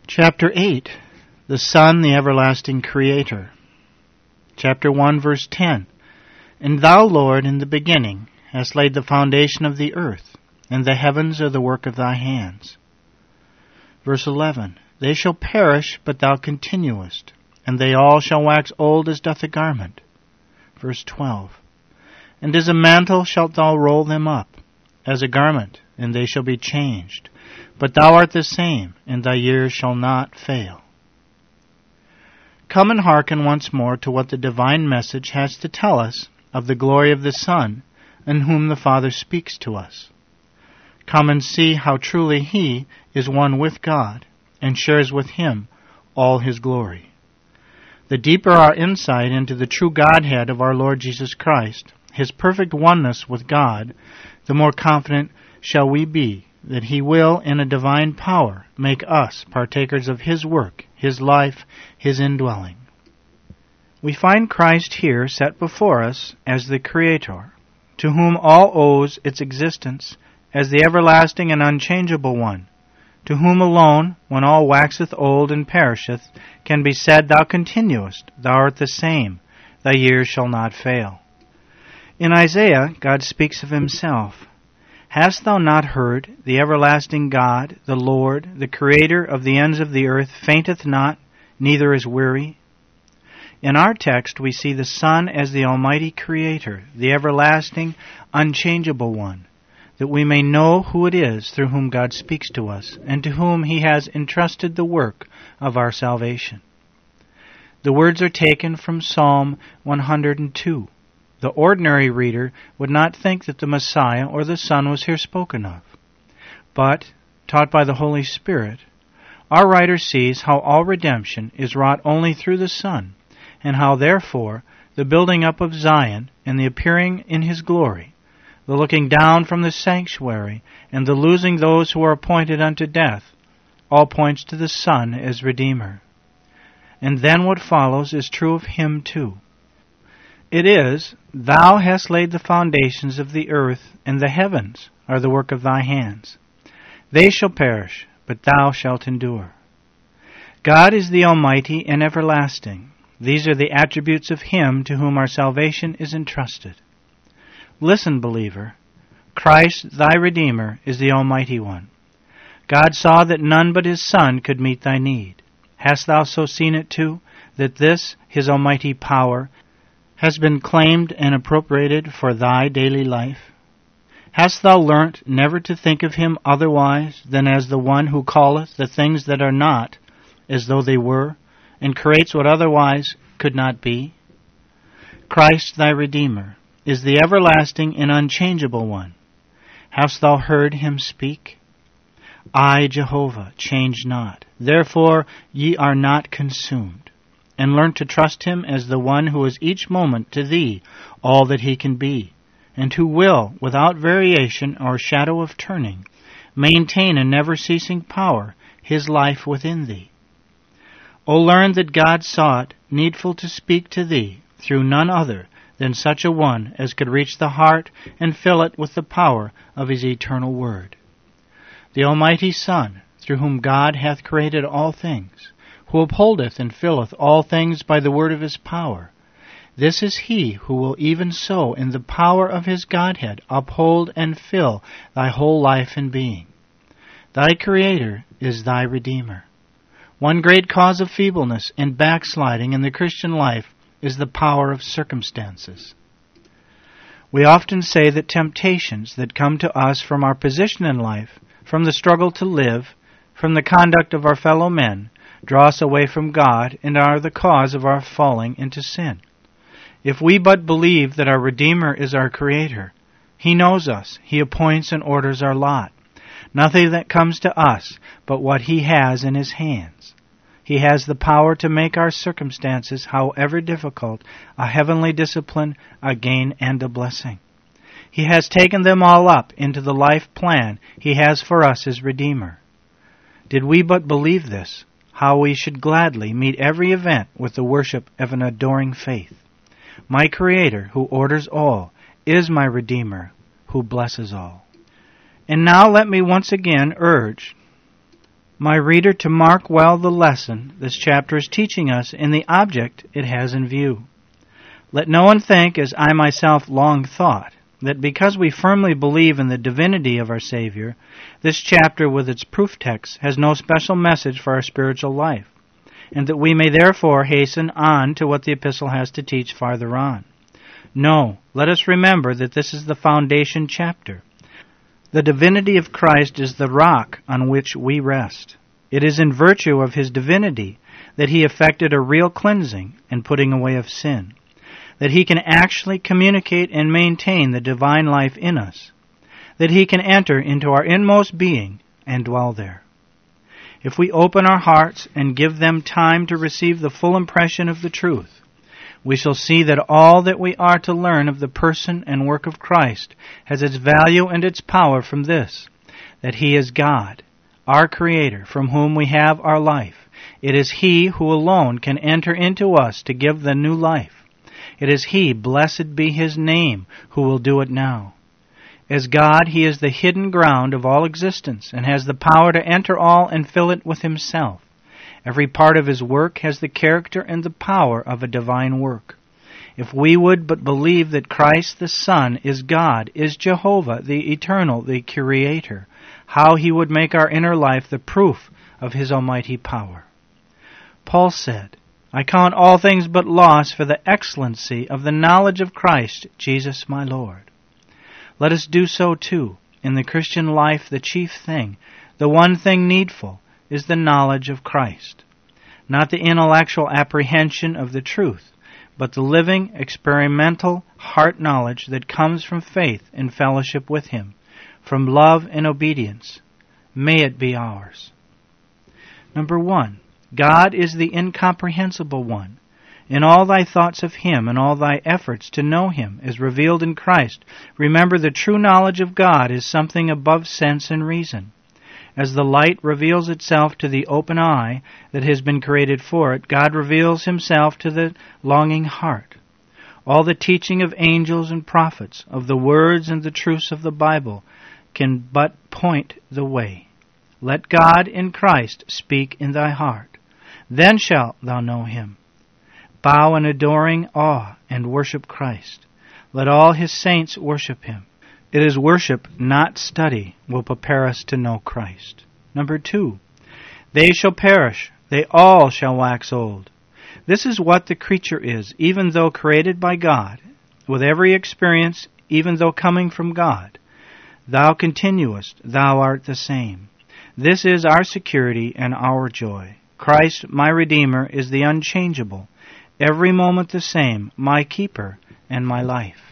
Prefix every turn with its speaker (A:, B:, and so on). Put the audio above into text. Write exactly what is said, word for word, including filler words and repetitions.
A: Chapter eight, The Son, the Everlasting Creator. Chapter one, verse ten. And thou, Lord, in the beginning hast laid the foundation of the earth, and the heavens are the work of thy hands. Verse eleven. They shall perish, but thou continuest, and they all shall wax old as doth a garment. Verse twelve. And as a mantle shalt thou roll them up, as a garment, and they shall be changed. But thou art the same, and thy years shall not fail. Come and hearken once more to what the divine message has to tell us of the glory of the Son, in whom the Father speaks to us. Come and see how truly He is one with God, and shares with Him all His glory. The deeper our insight into the true Godhead of our Lord Jesus Christ, His perfect oneness with God, the more confident shall we be that He will, in a divine power, make us partakers of His work, His life, His indwelling. We find Christ here set before us as the Creator, to whom all owes its existence, as the everlasting and unchangeable One, to whom alone, when all waxeth old and perisheth, can be said, Thou continuest, Thou art the same, Thy years shall not fail. In Isaiah, God speaks of Himself. Hast thou not heard? The everlasting God, the Lord, the Creator of the ends of the earth, fainteth not, neither is weary. In our text we see the Son as the Almighty Creator, the everlasting, unchangeable One, that we may know who it is through whom God speaks to us, and to whom He has entrusted the work of our salvation. The words are taken from Psalm one hundred two. The ordinary reader would not think that the Messiah or the Son was here spoken of. But, taught by the Holy Spirit, our writer sees how all redemption is wrought only through the Son, and how, therefore, the building up of Zion and the appearing in His glory, the looking down from the sanctuary, and the losing those who are appointed unto death, all points to the Son as Redeemer. And then what follows is true of Him too. It is, Thou hast laid the foundations of the earth, and the heavens are the work of Thy hands. They shall perish, but Thou shalt endure. God is the Almighty and everlasting. These are the attributes of Him to whom our salvation is entrusted. Listen, believer. Christ, thy Redeemer, is the Almighty One. God saw that none but His Son could meet thy need. Hast thou so seen it too, that this, His almighty power, has been claimed and appropriated for thy daily life? Hast thou learnt never to think of Him otherwise than as the one who calleth the things that are not as though they were, and creates what otherwise could not be? Christ thy Redeemer is the everlasting and unchangeable One. Hast thou heard Him speak? I, Jehovah, change not. Therefore ye are not consumed. And learn to trust Him as the one who is each moment to thee all that He can be, and who will, without variation or shadow of turning, maintain in never-ceasing power His life within thee. O learn that God saw it needful to speak to thee through none other than such a one as could reach the heart and fill it with the power of His eternal Word. The Almighty Son, through whom God hath created all things, who upholdeth and filleth all things by the word of His power. This is He who will even so, in the power of His Godhead, uphold and fill thy whole life and being. Thy Creator is thy Redeemer. One great cause of feebleness and backsliding in the Christian life is the power of circumstances. We often say that temptations that come to us from our position in life, from the struggle to live, from the conduct of our fellow men, draw us away from God and are the cause of our falling into sin. If we but believe that our Redeemer is our Creator, He knows us, He appoints and orders our lot. Nothing that comes to us but what He has in His hands. He has the power to make our circumstances, however difficult, a heavenly discipline, a gain, and a blessing. He has taken them all up into the life plan He has for us as Redeemer. Did we but believe this, how we should gladly meet every event with the worship of an adoring faith. My Creator, who orders all, is my Redeemer, who blesses all. And now let me once again urge My reader, to mark well the lesson this chapter is teaching us in the object it has in view. Let no one think, as I myself long thought, that because we firmly believe in the divinity of our Savior, this chapter with its proof texts has no special message for our spiritual life, and that we may therefore hasten on to what the epistle has to teach farther on. No, let us remember that this is the foundation chapter. The divinity of Christ is the rock on which we rest. It is in virtue of his divinity that he effected a real cleansing and putting away of sin, that he can actually communicate and maintain the divine life in us, that he can enter into our inmost being and dwell there. If we open our hearts and give them time to receive the full impression of the truth, we shall see that all that we are to learn of the person and work of Christ has its value and its power from this, that he is God, our Creator, from whom we have our life. It is he who alone can enter into us to give the new life. It is he, blessed be his name, who will do it now. As God, he is the hidden ground of all existence and has the power to enter all and fill it with himself. Every part of his work has the character and the power of a divine work. If we would but believe that Christ the Son is God, is Jehovah, the Eternal, the Creator, how he would make our inner life the proof of his almighty power. Paul said, I count all things but loss for the excellency of the knowledge of Christ Jesus my Lord. Let us do so too. In the Christian life, the chief thing, the one thing needful, is the knowledge of Christ. Not the intellectual apprehension of the truth, but the living, experimental heart knowledge that comes from faith in fellowship with him, from love and obedience. May it be ours. Number one, God is the incomprehensible one. In all thy thoughts of him and all thy efforts to know him as revealed in Christ, remember the true knowledge of God is something above sense and reason. As the light reveals itself to the open eye that has been created for it, God reveals himself to the longing heart. All the teaching of angels and prophets, of the words and the truths of the Bible, can but point the way. Let God in Christ speak in thy heart. Then shalt thou know him. Bow in adoring awe and worship Christ. Let all his saints worship him. It is worship, not study, will prepare us to know Christ. Number two, they shall perish, they all shall wax old. This is what the creature is, even though created by God, with every experience, even though coming from God. Thou continuest, thou art the same. This is our security and our joy. Christ, my Redeemer, is the unchangeable, every moment the same, my keeper and my life.